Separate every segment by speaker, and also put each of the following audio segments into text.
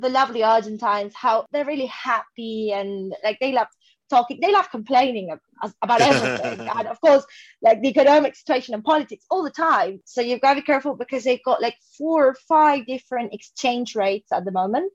Speaker 1: the lovely Argentines, how they're really happy and like they love talking, they love complaining about everything. And of course, like the economic situation and politics all the time. So you've got to be careful because they've got like 4 or 5 different exchange rates at the moment.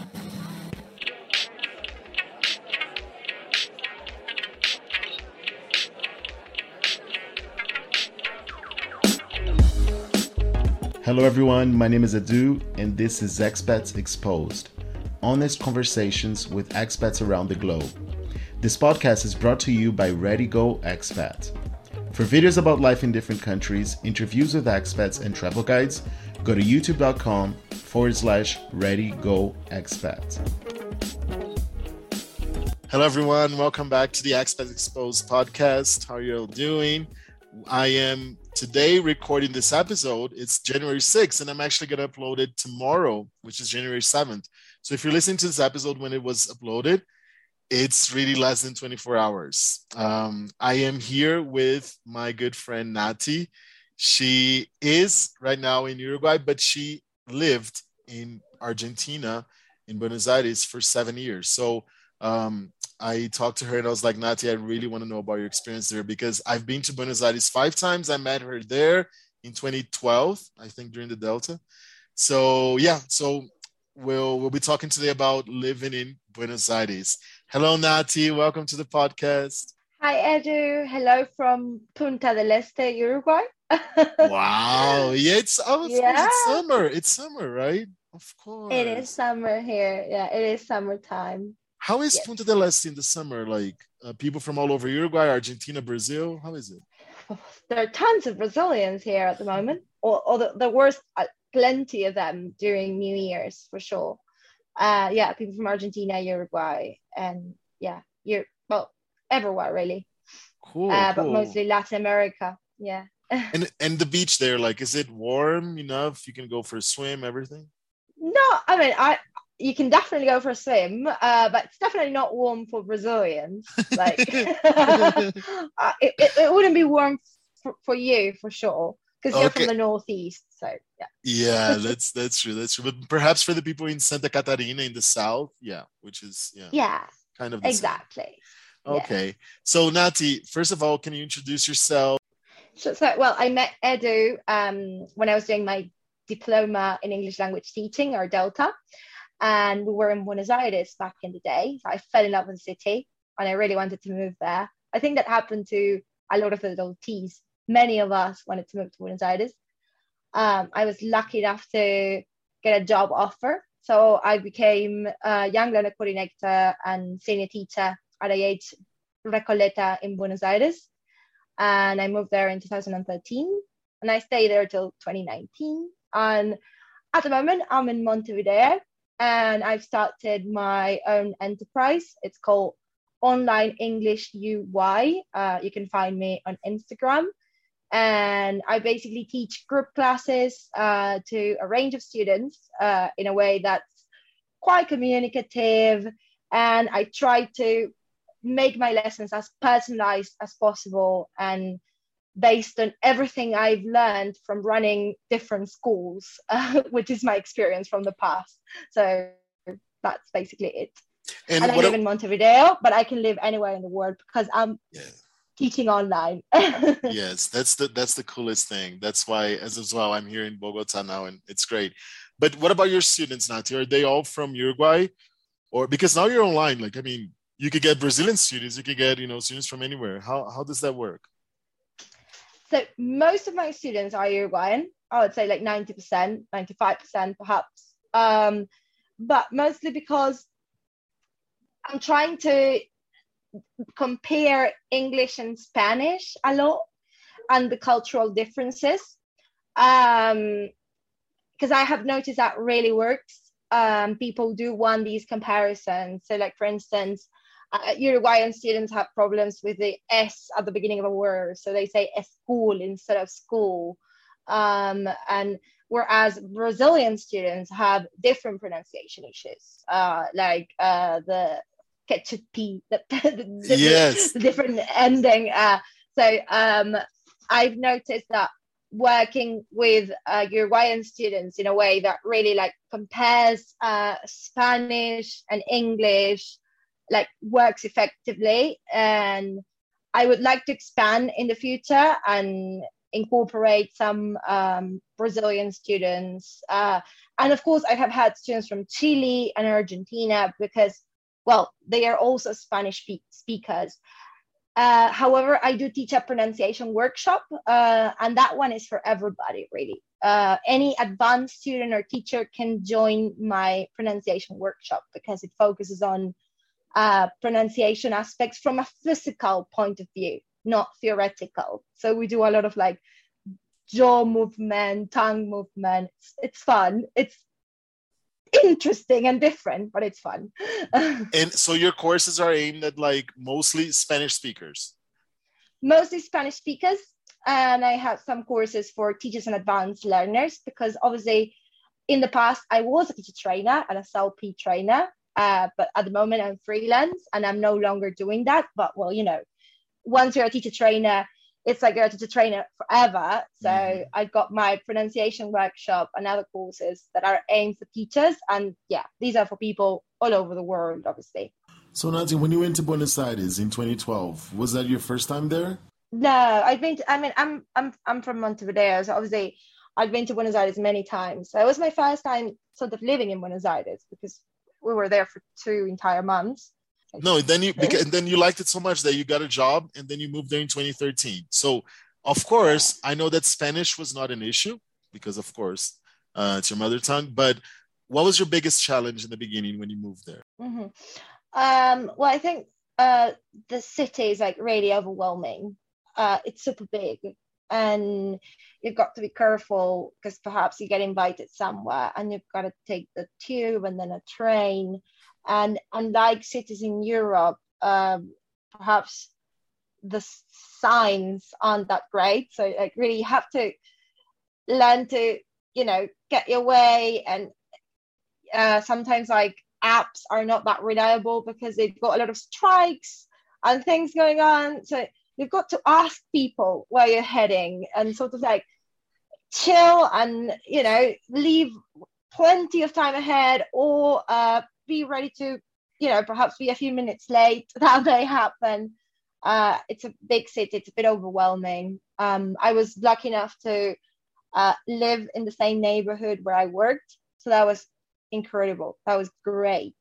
Speaker 2: Hello everyone, my name is Edu and this is Expats Exposed, honest conversations with expats around the globe. This podcast is brought to you by Ready Go Expat. For videos about life in different countries, interviews with expats and travel guides, go to youtube.com/Ready Go Expat. Hello everyone, welcome back to the Expats Exposed podcast. How are you all doing? I am today recording this episode. It's January 6th, and I'm actually going to upload it tomorrow, which is January 7th. So if you're listening to this episode when it was uploaded, it's really less than 24 hours. I am here with my good friend Nati. She is right now in Uruguay, but she lived in Argentina, in Buenos Aires for 7 years. So I talked to her and I was like, Nati, I really want to know about your experience there because I've been to Buenos Aires 5 times. I met her there in 2012, I think during the Delta. So yeah, so we'll be talking today about living in Buenos Aires. Hello, Nati. Welcome to the podcast.
Speaker 1: Hi, Edu. Hello from Punta del Este, Uruguay.
Speaker 2: Wow. Yeah, it's summer. It's summer, right? Of course.
Speaker 1: It is summer here. Yeah, it is summertime.
Speaker 2: How is Punta del Este in the summer? Like people from all over Uruguay, Argentina, Brazil? How is it?
Speaker 1: There are tons of Brazilians here at the moment, or the worst, plenty of them during New Year's for sure. People from Argentina, Uruguay, and everywhere really.
Speaker 2: Cool.
Speaker 1: But mostly Latin America. Yeah.
Speaker 2: and the beach there, like, is it warm enough? You can go for a swim, everything?
Speaker 1: No, I mean, you can definitely go for a swim, but it's definitely not warm for Brazilians. Like, it wouldn't be warm for you for sure because you're from the Northeast. So
Speaker 2: yeah, that's true. That's true. But perhaps for the people in Santa Catarina in the South, which is kind of the
Speaker 1: exactly.
Speaker 2: Same. Okay, so Nati, first of all, can you introduce yourself?
Speaker 1: So I met Edu when I was doing my diploma in English language teaching, or Delta. And we were in Buenos Aires back in the day. So I fell in love with the city and I really wanted to move there. I think that happened to a lot of adultees. Many of us wanted to move to Buenos Aires. I was lucky enough to get a job offer. So I became a young learner coordinator and senior teacher at IH Recoleta in Buenos Aires. And I moved there in 2013 and I stayed there till 2019. And at the moment, I'm in Montevideo. And I've started my own enterprise. It's called Online English UY. You can find me on Instagram. And I basically teach group classes to a range of students in a way that's quite communicative. And I try to make my lessons as personalized as possible and based on everything I've learned from running different schools, which is my experience from the past. So that's basically it. And I live in Montevideo, but I can live anywhere in the world because I'm teaching online.
Speaker 2: Yes, that's the coolest thing. That's why, as well, I'm here in Bogota now, and it's great. But what about your students, Nati? Are they all from Uruguay? Or because now you're online, like, I mean, you could get Brazilian students, you could get, students from anywhere. How does that work?
Speaker 1: So most of my students are Uruguayan. I would say like 90%, 95% perhaps. But mostly because I'm trying to compare English and Spanish a lot and the cultural differences. Because I have noticed that really works. People do want these comparisons. So like, for instance, Uruguayan students have problems with the S at the beginning of a word. So they say school instead of school. And whereas Brazilian students have different pronunciation issues, like the ketchup, the different ending. So I've noticed that working with Uruguayan students in a way that really like compares Spanish and English, like works effectively. And I would like to expand in the future and incorporate some Brazilian students. And of course, I have had students from Chile and Argentina because, well, they are also Spanish speakers. However, I do teach a pronunciation workshop, and that one is for everybody, really. Any advanced student or teacher can join my pronunciation workshop because it focuses on pronunciation aspects from a physical point of view, not theoretical. So we do a lot of like jaw movement, tongue movement. It's fun. It's interesting and different, but it's fun.
Speaker 2: And so your courses are aimed at like mostly Spanish speakers?
Speaker 1: Mostly Spanish speakers. And I have some courses for teachers and advanced learners because obviously in the past I was a teacher trainer and a SLP trainer, but at the moment I'm freelance and I'm no longer doing that. But well, you know, once you're a teacher trainer, it's like you're a teacher trainer forever. So I've got my pronunciation workshop and other courses that are aimed for teachers. And yeah, these are for people all over the world, obviously.
Speaker 2: So Nadia, when you went to Buenos Aires in 2012, was that your first time there?
Speaker 1: No, I've been to, I mean, I'm from Montevideo, so obviously I've been to Buenos Aires many times. So it was my first time sort of living in Buenos Aires because we were there for 2 entire months.
Speaker 2: No, then you liked it so much that you got a job and then you moved there in 2013. So, of course, I know that Spanish was not an issue because, of course, it's your mother tongue. But what was your biggest challenge in the beginning when you moved there?
Speaker 1: Well, I think the city is like really overwhelming. It's super big and you've got to be careful because perhaps you get invited somewhere and you've got to take the tube and then a train. And unlike cities in Europe, perhaps the signs aren't that great. So like really you have to learn to, you know, get your way. And sometimes like apps are not that reliable because they've got a lot of strikes and things going on. So you've got to ask people where you're heading and sort of like chill and, you know, leave plenty of time ahead or be ready to, you know, perhaps be a few minutes late. That may happen. It's a big city. It's a bit overwhelming. I was lucky enough to live in the same neighborhood where I worked. So that was incredible. That was great.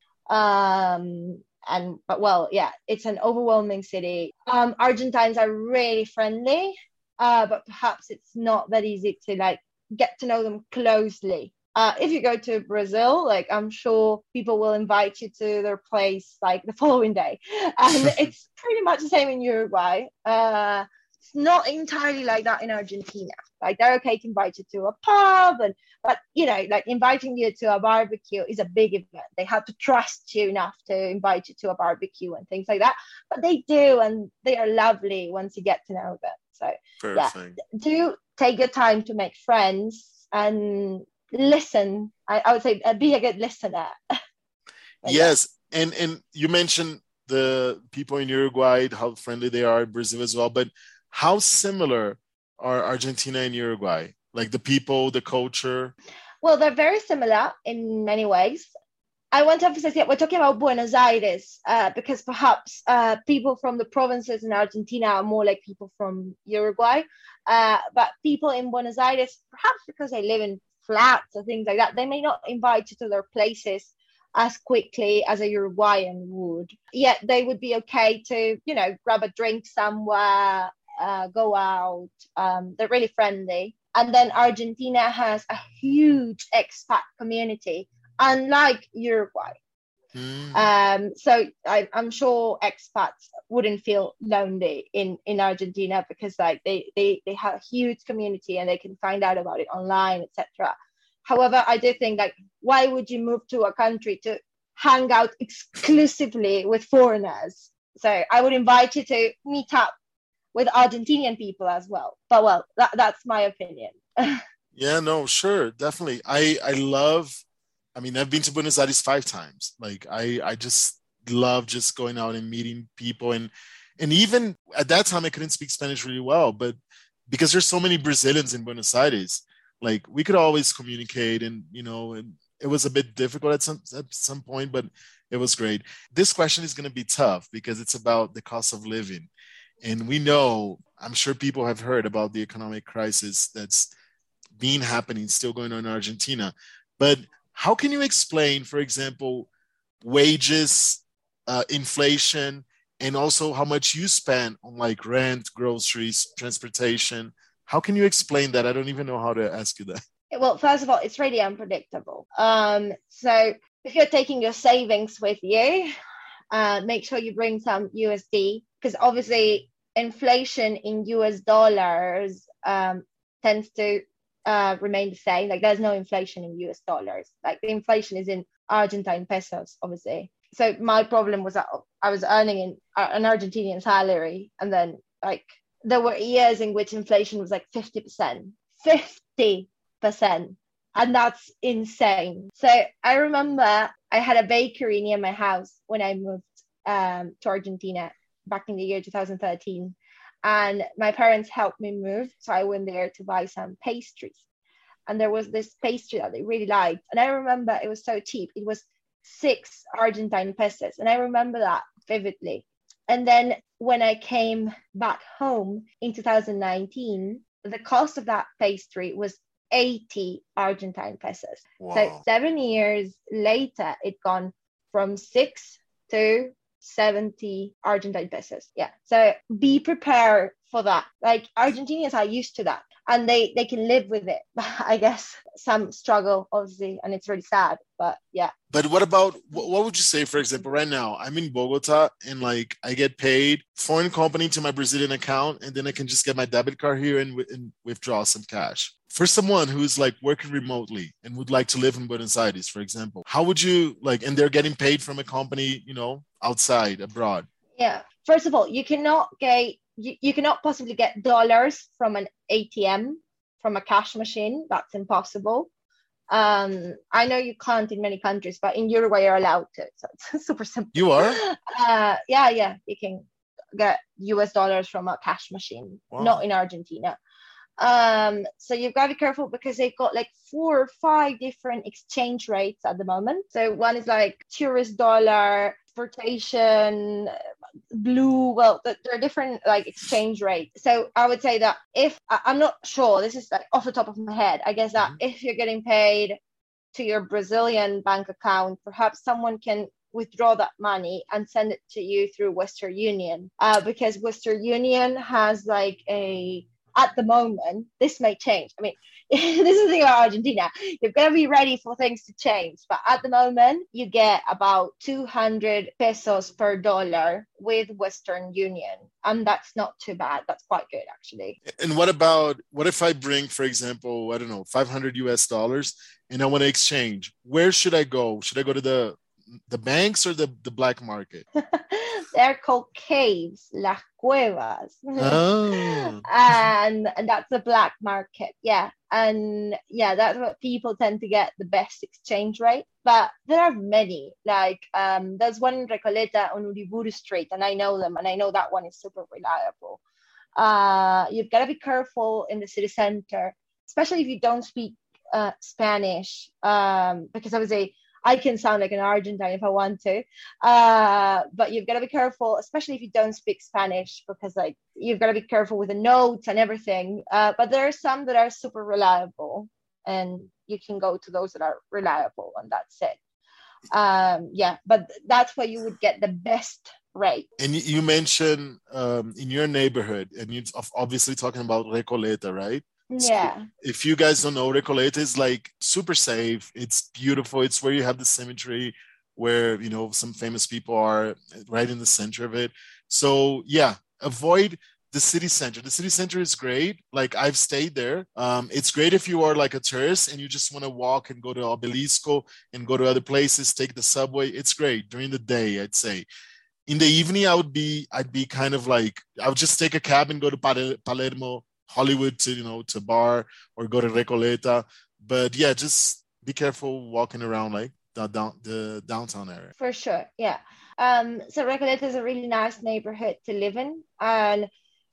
Speaker 1: But well, yeah, it's an overwhelming city. Argentines are really friendly, but perhaps it's not that easy to like get to know them closely. If you go to Brazil, like I'm sure people will invite you to their place like the following day. And it's pretty much the same in Uruguay. It's not entirely like that in Argentina. Like they're okay to invite you to a pub, but you know, like inviting you to a barbecue is a big event. They have to trust you enough to invite you to a barbecue and things like that. But they do, and they are lovely once you get to know them. So
Speaker 2: Perfect.
Speaker 1: Yeah, do take your time to make friends and listen. I would say be a good listener.
Speaker 2: Yes, yeah. And you mentioned the people in Uruguay, how friendly they are in Brazil as well, but how similar are Argentina and Uruguay? Like the people, the culture?
Speaker 1: Well, they're very similar in many ways. I want to emphasize that we're talking about Buenos Aires because perhaps people from the provinces in Argentina are more like people from Uruguay. But people in Buenos Aires, perhaps because they live in flats or things like that, they may not invite you to their places as quickly as a Uruguayan would. Yet they would be okay to, you know, grab a drink somewhere, go out. They're really friendly. And then Argentina has a huge expat community, unlike Uruguay. So I'm sure expats wouldn't feel lonely in Argentina because like they have a huge community and they can find out about it online, etc. However, I do think like, why would you move to a country to hang out exclusively with foreigners? So I would invite you to meet up with Argentinian people as well. But well, that's my opinion.
Speaker 2: Yeah, no, sure, definitely. I mean, I've been to Buenos Aires 5 times. Like I just love just going out and meeting people. And even at that time, I couldn't speak Spanish really well, but because there's so many Brazilians in Buenos Aires, like we could always communicate, and and it was a bit difficult at some point, but it was great. This question is going to be tough because it's about the cost of living, and we know, I'm sure people have heard about the economic crisis that's been happening, still going on in Argentina. But how can you explain, for example, wages, inflation, and also how much you spend on like rent, groceries, transportation? How can you explain that? I don't even know how to ask you that.
Speaker 1: Well, first of all, it's really unpredictable. So if you're taking your savings with you, make sure you bring some USD, because obviously inflation in US dollars tends to remain the same. Like there's no inflation in US dollars. Like the inflation is in Argentine pesos, obviously. So my problem was that I was earning an Argentinian salary, and then like there were years in which inflation was like 50%, 50%. And that's insane. So I remember I had a bakery near my house when I moved to Argentina back in the year 2013. And my parents helped me move. So I went there to buy some pastries. And there was this pastry that they really liked. And I remember it was so cheap. It was 6 Argentine pesos. And I remember that vividly. And then when I came back home in 2019, the cost of that pastry was 80 Argentine pesos.
Speaker 2: Wow.
Speaker 1: So 7 years later, it gone from 6 to 70 Argentine pesos. Yeah. So be prepared for that. Like Argentinians are used to that, and they can live with it. I guess some struggle, obviously, and it's really sad, but yeah.
Speaker 2: But what about, what would you say, for example, right now, I'm in Bogota and like I get paid foreign company to my Brazilian account, and then I can just get my debit card here and withdraw some cash. For someone who's like working remotely and would like to live in Buenos Aires, for example, how would you like, and they're getting paid from a company, outside, abroad?
Speaker 1: Yeah. First of all, you cannot possibly get dollars from an ATM, from a cash machine. That's impossible. I know you can't in many countries, but in Uruguay you're allowed to. So it's super simple.
Speaker 2: You are?
Speaker 1: Yeah. You can get US dollars from a cash machine,
Speaker 2: Wow.
Speaker 1: Not in Argentina. So you've got to be careful because they've got like 4 or 5 different exchange rates at the moment. So one is like tourist dollar, exportation, blue. Well, there are different like exchange rates. So I would say that if I'm not sure, this is like off the top of my head, I guess that if you're getting paid to your Brazilian bank account, perhaps someone can withdraw that money and send it to you through Western Union, because Western Union has like at the moment, this may change. I mean, this is the thing about Argentina. You've got to be ready for things to change. But at the moment, you get about 200 pesos per dollar with Western Union. And that's not too bad. That's quite good, actually.
Speaker 2: And what if I bring, for example, I don't know, 500 US dollars and I want to exchange? Where should I go? Should I go to the banks or the black market?
Speaker 1: They're called caves, las cuevas.
Speaker 2: Oh.
Speaker 1: And that's the black market. Yeah. And yeah, that's what people tend to get the best exchange rate. But there are many. Like there's one in Recoleta on Uriburu Street, and I know them, and I know that one is super reliable. You've got to be careful in the city center, especially if you don't speak Spanish, because obviously I can sound like an Argentine if I want to, but you've got to be careful, especially if you don't speak Spanish, because like you've got to be careful with the notes and everything. But there are some that are super reliable, and you can go to those that are reliable, and that's it. Yeah, but that's where you would get the best rate.
Speaker 2: And you mentioned in your neighborhood, and you're obviously talking about Recoleta, right?
Speaker 1: Yeah.
Speaker 2: So if you guys don't know, Recoleta is like super safe. It's beautiful. It's where you have the cemetery where, some famous people are right in the center of it. So yeah, avoid the city center. The city center is great. Like I've stayed there. It's great if you are like a tourist and you just want to walk and go to Obelisco and go to other places, take the subway. It's great during the day, I'd say. In the evening, I'd be kind of like, I would just take a cab and go to Palermo, Hollywood, to bar, or go to Recoleta. But yeah, just be careful walking around like the downtown area.
Speaker 1: For sure, yeah. So Recoleta is a really nice neighborhood to live in, and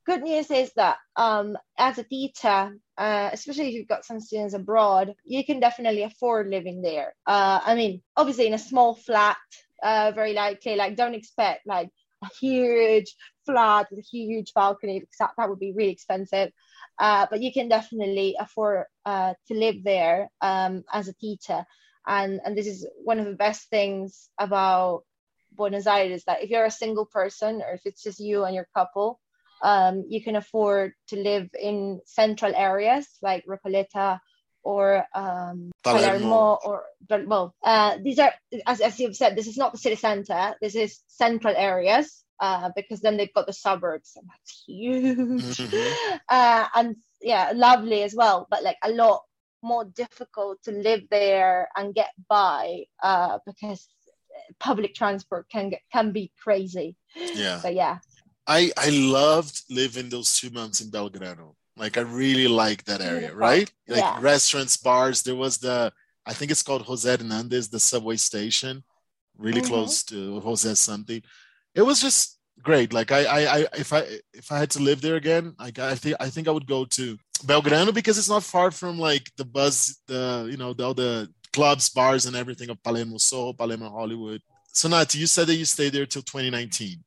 Speaker 1: good news is that as a teacher, especially if you've got some students abroad, you can definitely afford living there. I mean, obviously in a small flat, very likely, like don't expect like a huge flat with a huge balcony, because that would be really expensive. But you can definitely afford to live there as a teacher. And this is one of the best things about Buenos Aires, that if you're a single person or if it's just you and your couple, you can afford to live in central areas like Recoleta or Palermo, or well, these are, as you've said, this is not the city center. This is central areas, because then they've got the suburbs, and that's huge, and yeah, lovely as well, but like a lot more difficult to live there and get by, because public transport can be crazy.
Speaker 2: Yeah.
Speaker 1: But yeah,
Speaker 2: I loved living those 2 months in Belgrano. Like I really like that area,
Speaker 1: beautiful.
Speaker 2: right? Like
Speaker 1: Yeah.
Speaker 2: restaurants, bars. There was I think it's called Jose Hernandez, the subway station, really close to Jose something. It was just great. Like if I had to live there again, I think I would go to Belgrano, because it's not far from like the buzz, all the clubs, bars, and everything of Palermo Soho, Palermo Hollywood. So Nati, you said that you stayed there till 2019.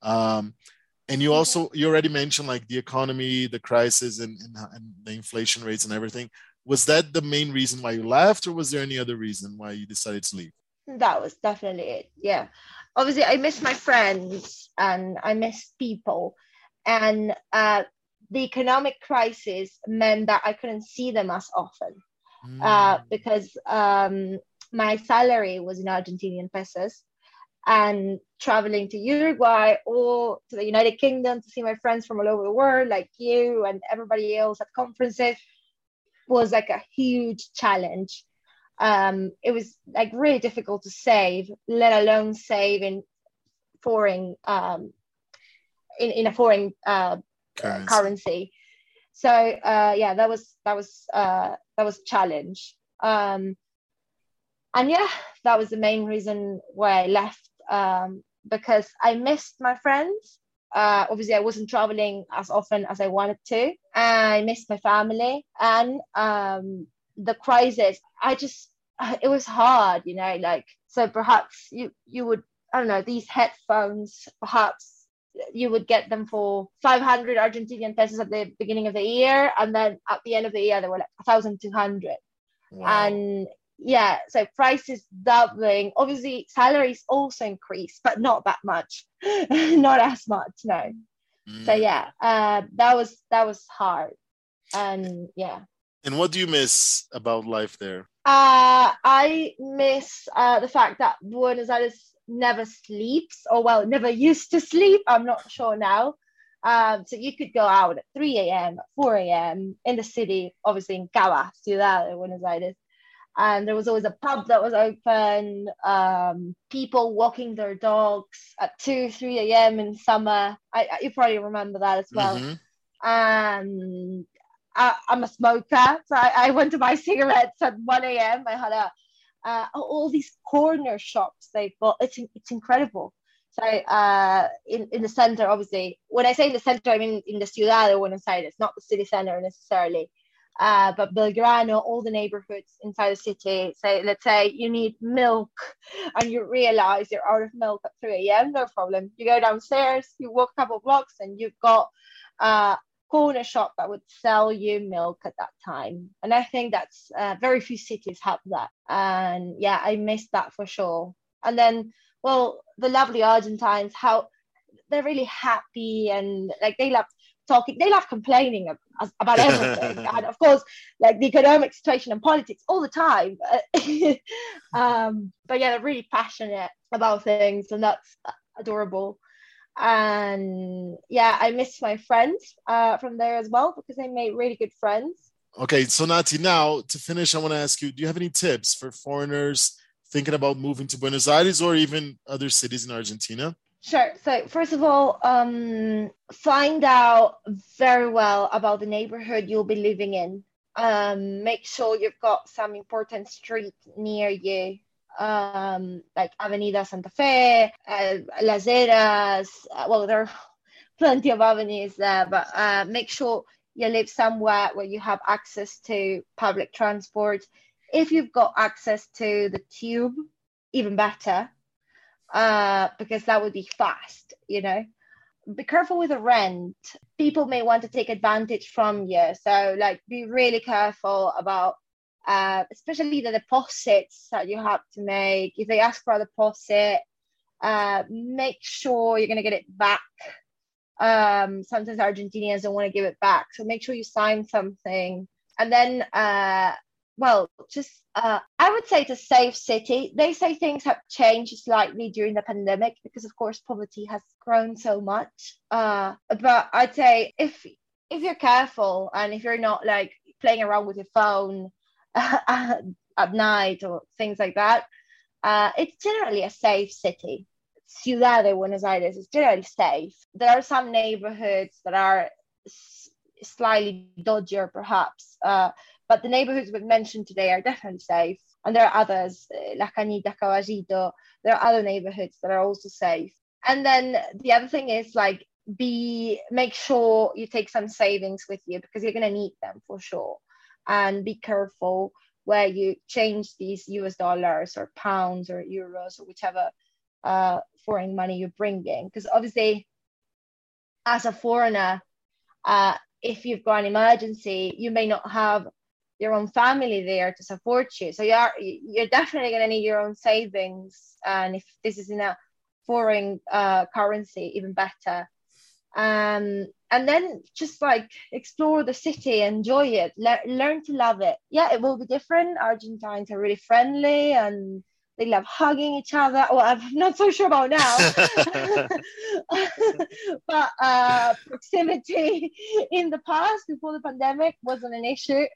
Speaker 2: And you already mentioned like the economy, the crisis, and the inflation rates and everything. Was that the main reason why you left, or was there any other reason why you decided to leave?
Speaker 1: That was definitely it. Yeah. Obviously, I miss my friends and I miss people. And the economic crisis meant that I couldn't see them as often, because my salary was in Argentinian pesos. And traveling to Uruguay or to the United Kingdom to see my friends from all over the world, like you and everybody else at conferences, was like a huge challenge. It was like really difficult to save, let alone save in foreign in a foreign currency. So yeah, that was a challenge. And yeah, that was the main reason why I left. Because I missed my friends. Obviously, I wasn't traveling as often as I wanted to. I missed my family, and the crisis. It was hard, like, so perhaps you would, I don't know, these headphones, perhaps you would get them for 500 Argentinian pesos at the beginning of the year, and then at the end of the year they were like 1,200. Wow. And yeah, so prices doubling. Obviously, salaries also increased, but not that much, not as much, no. So yeah, that was hard, and yeah.
Speaker 2: And what do you miss about life there?
Speaker 1: I miss the fact that Buenos Aires never sleeps, or well, never used to sleep. I'm not sure now. So you could go out at 3 a.m., 4 a.m. in the city, obviously in Cava, Ciudad de Buenos Aires. And there was always a pub that was open, people walking their dogs at 2, 3 a.m. in summer. You probably remember that as well. And I'm a smoker, so I went to buy cigarettes at 1 a.m. I had all these corner shops they've got. It's incredible. So in the center, obviously, when I say in the center, I mean in the Ciudad de Buenos Aires, not the city center necessarily. But Belgrano, all the neighborhoods inside the city. So let's say you need milk and you realize you're out of milk at 3 a.m. No problem. You go downstairs, you walk a couple of blocks, and you've got a corner shop that would sell you milk at that time. And I think that's very few cities have that. And yeah, I missed that for sure. And then, well, the lovely Argentines, how they're really happy, and like they love talking, they love complaining about everything. And of course, like the economic situation and politics all the time. But yeah, they're really passionate about things, and that's adorable. And yeah, I miss my friends from there as well, because I made really good friends.
Speaker 2: Okay, so Nati, now to finish, I want to ask you, do you have any tips for foreigners thinking about moving to Buenos Aires or even other cities in Argentina?
Speaker 1: Sure. So first of all, find out very well about the neighborhood you'll be living in. Make sure you've got some important street near you, like Avenida Santa Fe, Las Heras. Well, there are plenty of avenues there, but make sure you live somewhere where you have access to public transport. If you've got access to the tube, even better, because that would be fast, you know. Be careful with the rent. People may want to take advantage from you. So like be really careful about especially the deposits that you have to make. If they ask for a deposit, make sure you're going to get it back. Sometimes Argentinians don't want to give it back. So make sure you sign something. And then I would say it's a safe city. They say things have changed slightly during the pandemic because, of course, poverty has grown so much. But I'd say if you're careful and if you're not like playing around with your phone at night or things like that, it's generally a safe city. Ciudad de Buenos Aires is generally safe. There are some neighborhoods that are slightly dodgier, perhaps. But the neighborhoods we've mentioned today are definitely safe. And there are others, La Cañita, Caballito. There are other neighborhoods that are also safe. And then the other thing is like make sure you take some savings with you because you're going to need them for sure. And be careful where you change these US dollars or pounds or euros or whichever foreign money you're bringing. Because obviously, as a foreigner, if you've got an emergency, you may not have your own family there to support you. So you're definitely going to need your own savings. And if this is in a foreign currency, even better. And then just like explore the city, enjoy it, learn to love it. Yeah, it will be different. Argentines are really friendly and they love hugging each other. Well, I'm not so sure about now. But proximity in the past, before the pandemic, wasn't an issue.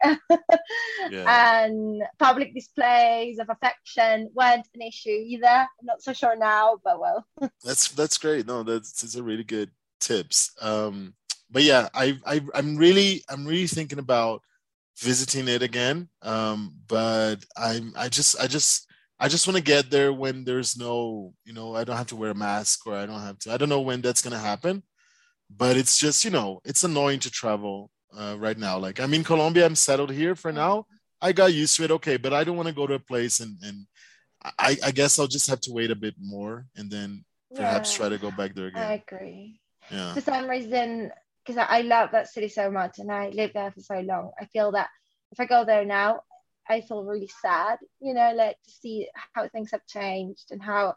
Speaker 1: And public displays of affection weren't an issue either. I'm not so sure now, but well.
Speaker 2: That's great. No, that's a really good tips. But yeah, I'm really thinking about visiting it again. But I just want to get there when there's no, I don't have to wear a mask or I don't know when that's going to happen, but it's just, it's annoying to travel right now. Like I'm in Colombia, I'm settled here for now. I got used to it. Okay. But I don't want to go to a place and I guess I'll just have to wait a bit more and then perhaps try to go back there again.
Speaker 1: I agree.
Speaker 2: Yeah.
Speaker 1: For some reason, because I love that city so much and I lived there for so long, I feel that if I go there now, I feel really sad, like to see how things have changed and how,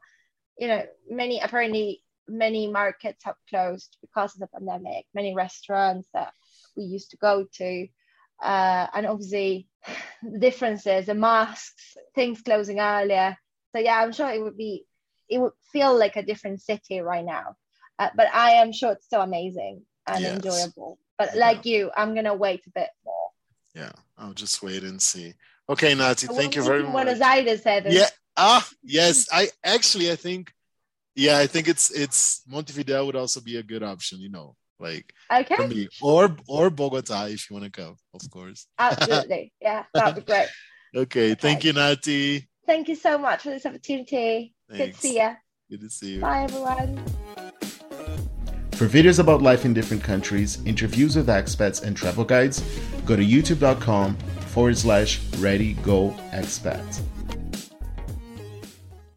Speaker 1: many markets have closed because of the pandemic, many restaurants that we used to go to. And obviously the differences, the masks, things closing earlier. So yeah, I'm sure it would feel like a different city right now. But I am sure it's still amazing and enjoyable. But like you, I'm going to wait a bit more.
Speaker 2: Yeah, I'll just wait and see. Okay, Nati, thank you very much.
Speaker 1: Buenos Aires, Heather.
Speaker 2: Yeah. Yes. I think it's Montevideo would also be a good option. Like for me, or Bogota if you want to go, of course.
Speaker 1: Absolutely, yeah, that'd be great.
Speaker 2: Okay, thank you, Nati.
Speaker 1: Thank you so much for this opportunity.
Speaker 2: Thanks.
Speaker 1: Good to see you.
Speaker 2: Good to see you.
Speaker 1: Bye, everyone.
Speaker 3: For videos about life in different countries, interviews with expats, and travel guides, go to youtube.com/ReadyGoExpat.